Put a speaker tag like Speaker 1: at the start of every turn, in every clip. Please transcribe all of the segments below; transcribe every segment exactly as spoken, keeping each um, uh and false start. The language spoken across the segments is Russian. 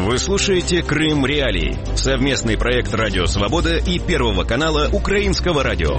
Speaker 1: Вы слушаете «Крым Реалии» — совместный проект «Радио Свобода» и Первого канала Украинского радио.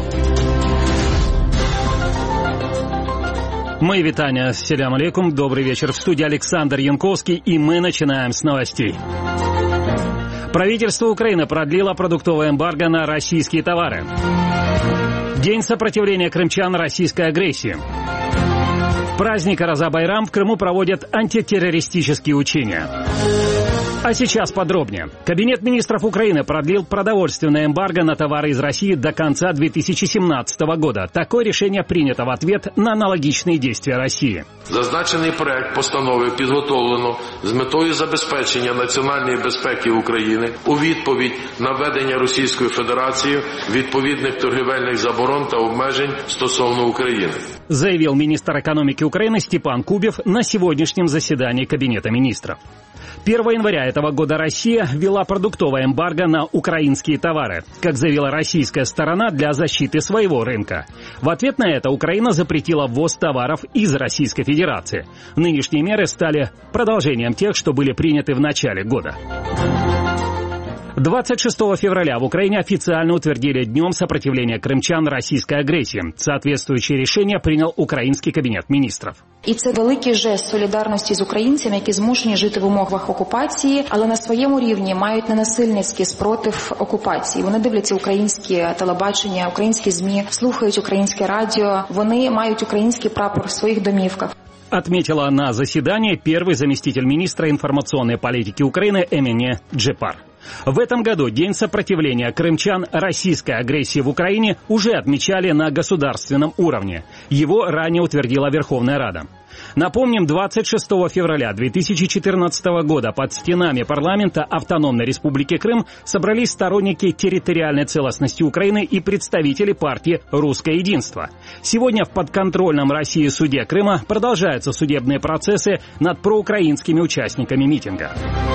Speaker 2: Мои вітання, селям алейкум, добрый вечер. В студии Александр Янковский, и мы начинаем с новостей. Правительство Украины продлило продуктовое эмбарго на российские товары. День сопротивления крымчан российской агрессии. Праздник Ораза-Байрам в Крыму проводят антитеррористические учения. А сейчас подробнее. Кабинет министров Украины продлил продовольственное эмбарго на товары из России до конца две тысячи семнадцатого года. Такое решение принято в ответ на аналогичные действия России.
Speaker 3: Зазначений проект постанови підготовлено з метою забезпечення національної безпеки України у відповідь на введення Російською Федерацією відповідних торгівельних заборон та обмежень стосовно України.
Speaker 2: Заявил министр экономики Украины Степан Кубев на сегодняшнем заседании Кабинета министров. первого января этого года Россия ввела продуктовое эмбарго на украинские товары, как заявила российская сторона, для защиты своего рынка. В ответ на это Украина запретила ввоз товаров из Российской Федерации. Нынешние меры стали продолжением тех, что были приняты в начале года. двадцать шестого февраля в Украине официально утвердили Днем сопротивления крымчан российской агрессии. Соответствующее решение принял Український кабінет міністрів.
Speaker 4: І це великий жест солідарності з українцями, які змушені жити в умовах окупації, але на своєму рівні мають ненасильницький спротив окупації. Вони дивляться українське телебачення, українські ЗМІ, слухають українське радіо, вони мають український прапор в своїх домівках.
Speaker 2: Отметила на заседании первый заместитель министра информационной политики Украины Эмине Джепар. В этом году День сопротивления крымчан российской агрессии в Украине уже отмечали на государственном уровне. Его ранее утвердила Верховная Рада. Напомним, двадцать шестого февраля две тысячи четырнадцатого года под стенами парламента Автономной Республики Крым собрались сторонники территориальной целостности Украины и представители партии «Русское единство». Сегодня в подконтрольном России суде Крыма продолжаются судебные процессы над проукраинскими участниками митинга.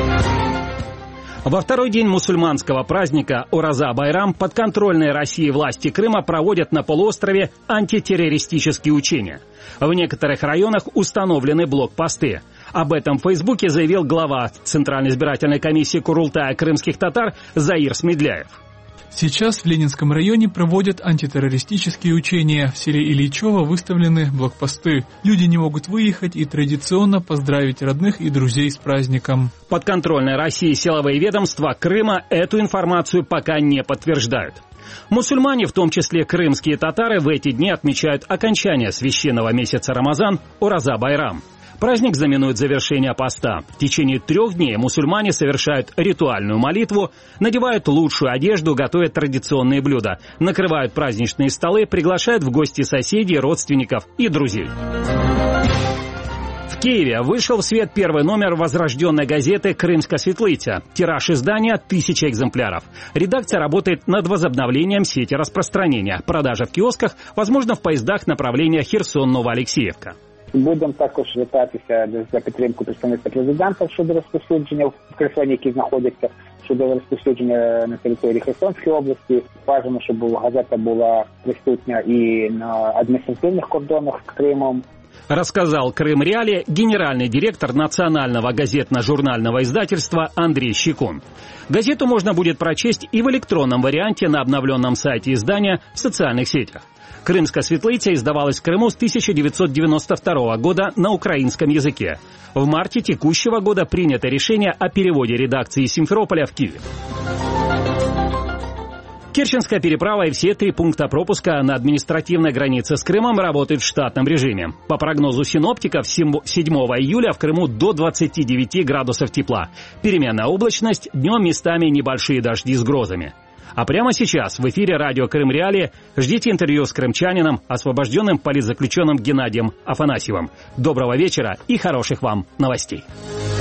Speaker 2: Во второй день мусульманского праздника Ораза-Байрам подконтрольные России власти Крыма проводят на полуострове антитеррористические учения. В некоторых районах установлены блокпосты. Об этом в Фейсбуке заявил глава Центральной избирательной комиссии Курултая крымских татар Заир Смедляев.
Speaker 5: Сейчас в Ленинском районе проводят антитеррористические учения. В селе Ильичево выставлены блокпосты. Люди не могут выехать и традиционно поздравить родных и друзей с праздником.
Speaker 2: Подконтрольные России силовые ведомства Крыма эту информацию пока не подтверждают. Мусульмане, в том числе крымские татары, в эти дни отмечают окончание священного месяца Рамазан Ораза-Байрам. Праздник знаменует завершение поста. В течение трех дней мусульмане совершают ритуальную молитву, надевают лучшую одежду, готовят традиционные блюда, накрывают праздничные столы, приглашают в гости соседей, родственников и друзей. В Киеве вышел в свет первый номер возрожденной газеты «Крымская Светлиця». Тираж издания – тысяча экземпляров. Редакция работает над возобновлением сети распространения. Продажа в киосках, возможно, в поездах направления Херсон-Новоалексеевка.
Speaker 6: Будемо також звертатися за підтримку представництва президента щодо розповсюдження в Херсоні, які знаходяться, щодо розповсюдження на території Херсонської області. Бажано, щоб газета була присутня і на адміністративних кордонах з Кримом.
Speaker 2: Рассказал «Крым Реалии» генеральный директор национального газетно-журнального издательства Андрей Щекун. Газету можно будет прочесть и в электронном варианте на обновленном сайте издания в социальных сетях. «Крымская Светлиця» издавалась в Крыму с тысяча девятьсот девяносто второго года на украинском языке. В марте текущего года принято решение о переводе редакции Симферополя в Киев. Керченская переправа и все три пункта пропуска на административной границе с Крымом работают в штатном режиме. По прогнозу синоптиков, седьмого июля в Крыму до двадцати девяти градусов тепла. Переменная облачность, днем местами небольшие дожди с грозами. А прямо сейчас в эфире радио «Крым Реалии» ждите интервью с крымчанином, освобожденным политзаключенным Геннадием Афанасьевым. Доброго вечера и хороших вам новостей.